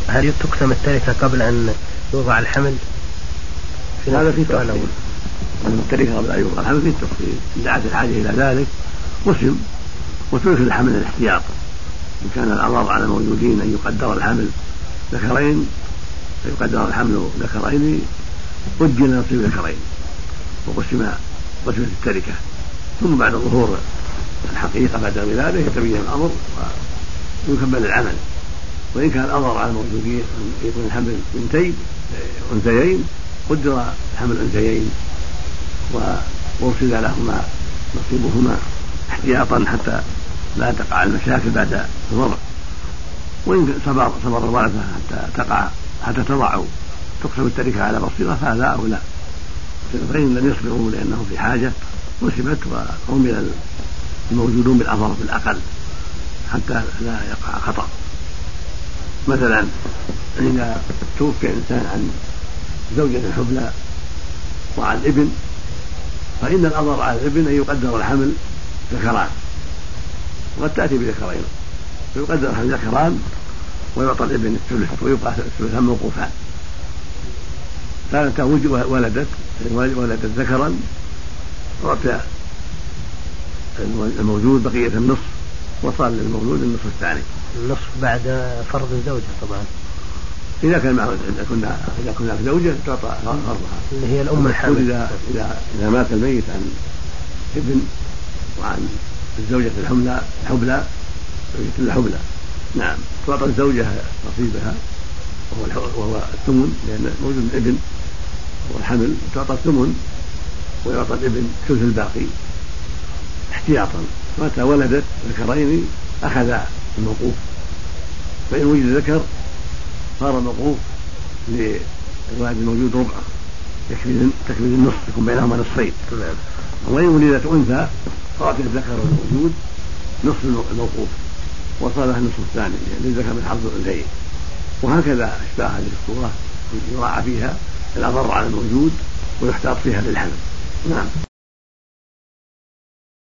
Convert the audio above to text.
هل تقسم التركة قبل أن يوضع الحمل؟ هذا في تفصيل. التركة قبل أن يوضع الحمل في التفصيل، إن دعت الحاجة إلى ذلك قسم وترك الحمل الاحتياط. إن كان الأضرار على الموجودين أن يقدر الحمل ذكرين فيقدر الحمل ذكرين أجل نصيب ذكرين وقسمت التركة، ثم بعد ظهور الحقيقة بعد ذلك يتبين الأمر ويكمل العمل. وإن كان الأضرار على الموجودين أن يكون الحمل أنثيين قدر حمل أنثيين وأرسل لهما نصيبهما احتياطا حتى لا تقع المشاكل بعد الوضع. وإن صبر الورثة حتى تضعوا تقسم التركة على بصيرة فهذا أولى، فإن لم يصبروا لأنهم في حاجة قسمت وعمل الموجودون بالأضرار بالأقل حتى لا يقع خطأ. مثلا إذا توفي إنسان عن زوجة حبلى وعن ابن، فإن الأضرار على الابن أن يقدر الحمل ذكران، وقد تأتي بذكرين، فيقدر الحمل ذكران ويعطى الابن الثلث ويبقى الثلثان موقوفان. كانت ولدت ذكرا أعطي الموجود بقية النصف وصار للمولود النصف الثاني. النصف بعد فرض الزوجة طبعا. إذا كنا في زوجة تعطى فرضها اللي هي الأم الحامل. إذا مات الميت عن ابن وعن الزوجة الحبلى نعم تعطى الزوجة نصيبها وهو الثمن، لأن موجود من ابن والحمل تعطى الثمن ويعطى الابن ثلث الباقي احتياطا. متى ولدت ذكرين أخذ الموقوف، فإن وجد ذكر صار الموقوف للولد الموجود ربع تكمل النصف يكون بينهما نصفين. وإن ولدت أنثى صارت الذكر الموجود نصف الموقوف وصار له النصف الثاني للذكر من حظ الأنثيين. وهكذا أشباه هذه الصورة يراعى فيها الأضرار على الموجود ويحتاط فيها للحمل. نعم.